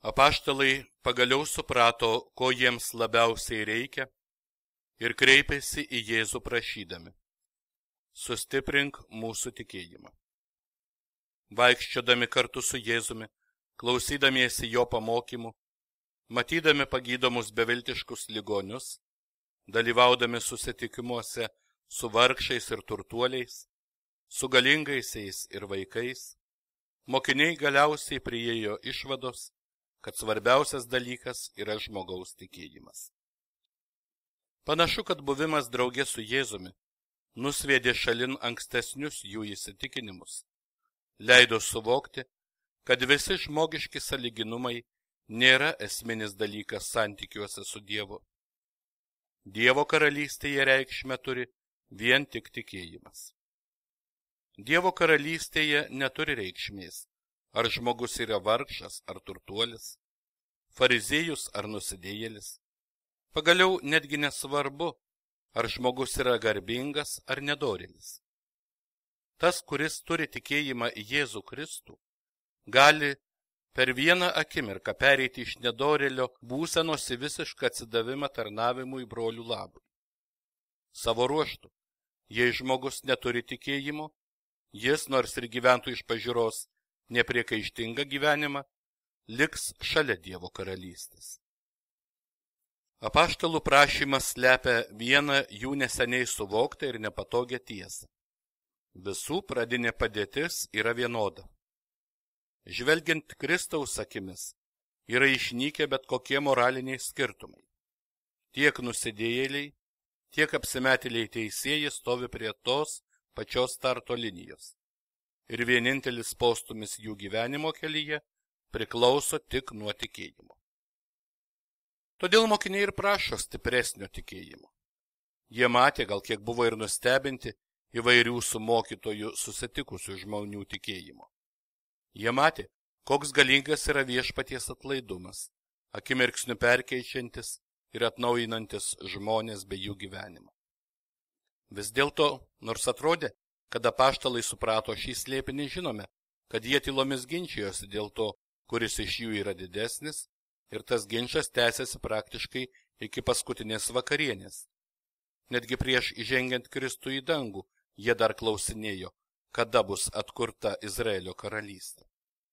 Apaštalai pagaliau suprato, ko jiems labiausiai reikia ir kreipėsi į Jėzų prašydami: sustiprink mūsų tikėjimą. Vaikščiodami kartu su Jėzumi, klausydamiesi jo pamokymų, matydami pagydomus beviltiškus ligonius, dalyvaudami susitikimuose su vargšais ir turtuoliais, su galingaisiais ir vaikais, mokiniai galiausiai priėjo išvados, kad svarbiausias dalykas yra žmogaus tikėjimas. Panašu, kad buvimas drauge su Jėzumi nusviedė šalin ankstesnius jų įsitikinimus, leido suvokti, kad visi žmogiški sąlyginumai nėra esminis dalykas santykiuose su Dievu. Dievo karalystėje reikšmę turi vien tik tikėjimas. Dievo karalystėje neturi reikšmės, ar žmogus yra vargšas ar turtuolis, fariziejus ar nusidėjėlis. Pagaliau netgi nesvarbu, ar žmogus yra garbingas ar nedorėlis. Tas, kuris turi tikėjimą į Jėzų Kristų, gali per vieną akimirką pereiti iš nedorėlio būsenos į visišką atsidavimą tarnavimui brolių labui. Savo ruožtu, jei žmogus neturi tikėjimo, jis, nors ir gyventų iš pažiūros nepriekaištingą gyvenimą, liks šalia Dievo karalystės. Apaštalų prašymas slepia vieną jų neseniai suvoktą ir nepatogią tiesą. Visų pradinė padėtis yra vienoda. Žvelgiant Kristaus akimis, yra išnykę bet kokie moraliniai skirtumai. Tiek nusidėjėliai, tiek apsimetėliai teisėjai stovi prie tos pačios starto linijos. Ir vienintelis postumis jų gyvenimo kelyje priklauso tik nuo tikėjimo. Todėl mokiniai ir prašo stipresnio tikėjimo. Jie matė, gal kiek buvo ir nustebinti, įvairių su mokytoju susitikusių žmonių tikėjimo. Jie matė, koks galingas yra viešpaties atlaidumas, akimirksniu perkeičiantis ir atnaujinantis žmonės bei jų gyvenimą. Vis dėlto, nors atrodė, kad apaštalai suprato šį slėpinį, žinome, kad jie tylomis ginčijosi dėl to, kuris iš jų yra didesnis, ir tas ginčas tęsiasi praktiškai iki paskutinės vakarienės. Netgi prieš įžengiant Kristų į dangų, jie dar klausinėjo, kada bus atkurta Izraelio karalystė.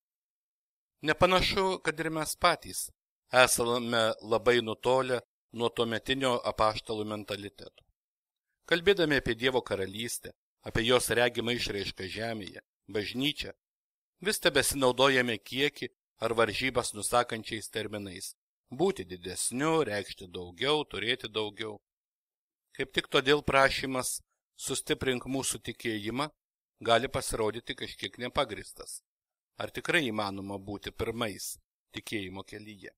Nepanašu, kad ir mes patys esame labai nutolę nuo tuometinio apaštalų mentaliteto. Kalbėdami apie Dievo karalystę, apie jos regimą išraišką žemėje, bažnyčią, vis tebesinaudojame kiekį ar varžybas nusakančiais terminais. Būti didesniu, reikšti daugiau, turėti daugiau. Kaip tik todėl prašymas sustiprink mūsų tikėjimą gali pasirodyti kažkiek nepagristas. Ar tikrai įmanoma būti pirmais tikėjimo kelyje?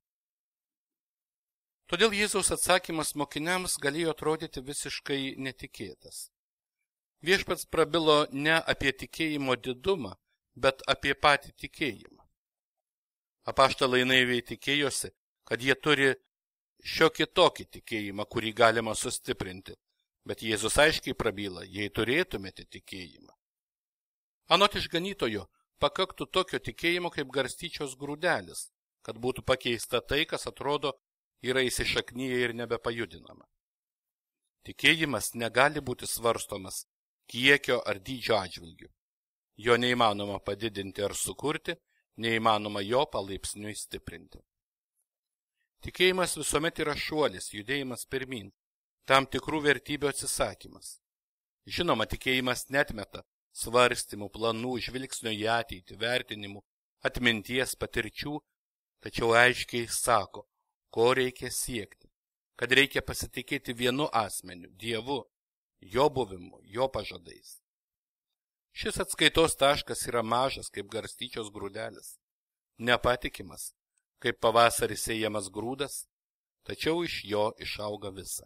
Todėl Jėzaus atsakymas mokiniams galėjo atrodyti visiškai netikėtas. Viešpats prabilo ne apie tikėjimo didumą, bet apie patį tikėjimą. Apaštalai naiviai tikėjosi, kad jie turi šiokį tokį tikėjimą, kurį galima sustiprinti, bet Jėzus aiškiai prabyla, jei turėtumėte tikėjimą. Anot išganytojo, pakaktų tokio tikėjimo kaip garstyčios grūdelis, kad būtų pakeista tai, kas atrodo yra įsišaknyje ir nebepajudinama. Tikėjimas negali būti svarstomas kiekio ar dydžio atžvilgiu. Jo neįmanoma padidinti ar sukurti, neįmanoma jo palaipsniui stiprinti. Tikėjimas visuomet yra šuolis, judėjimas pirmin, tam tikrų vertybių atsisakymas. Žinoma, tikėjimas netmeta svarstymų, planų, žvilgsnio į ateitį, vertinimų, atminties, patirčių, tačiau aiškiai sako, ko reikia siekti, kad reikia pasitikėti vienu asmeniu, Dievu, jo buvimu, jo pažadais. Šis atskaitos taškas yra mažas kaip garstyčios grūdelis, nepatikimas, kaip pavasarį sėjamas grūdas, tačiau iš jo išauga visa.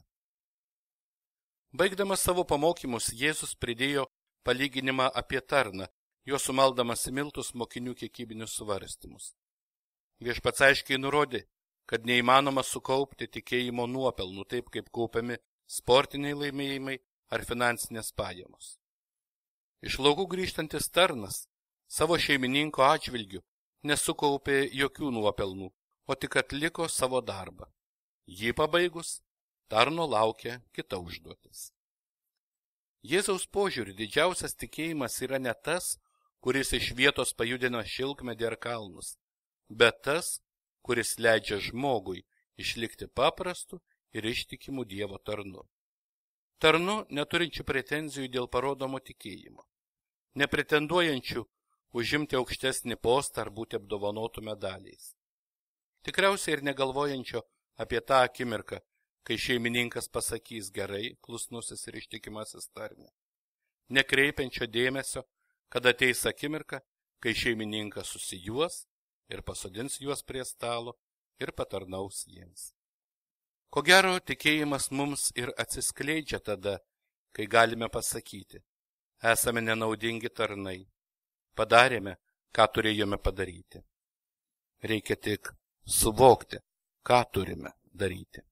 Baigdamas savo pamokymus, Jėzus pridėjo palyginimą apie tarną, jo sumaldamas į miltus mokinių kiekybinius svarstymus. Viešpats aiškiai nurodė, kad neįmanoma sukaupti tikėjimo nuopelnų taip, kaip kaupiami sportiniai laimėjimai ar finansinės pajamos. Iš laukų grįžtantis tarnas savo šeimininko atžvilgiu nesukaupė jokių nuopelnų, o tik atliko savo darbą. Jį pabaigus, tarno laukia kita užduotis. Jėzaus požiūrį didžiausias tikėjimas yra ne tas, kuris iš vietos pajudina šilkmedį ar kalnus, bet tas, kuris leidžia žmogui išlikti paprastu ir ištikimu Dievo tarnu. Tarnu neturinčių pretenzijų dėl parodomo tikėjimo, nepretenduojančių užimti aukštesnį postą ar būti apdovanotų medaliais. Tikriausiai ir negalvojančio apie tą akimirką, kai šeimininkas pasakys gerai, klusnusis ir ištikimasis tarne. Nekreipiančio dėmesio, kad ateis akimirka, kai šeimininkas susijuos ir pasodins juos prie stalo ir patarnaus jiems. Ko gero, tikėjimas mums ir atsiskleidžia tada, kai galime pasakyti, esame nenaudingi tarnai, padarėme, ką turėjome padaryti. Reikia tik suvokti, ką turime daryti.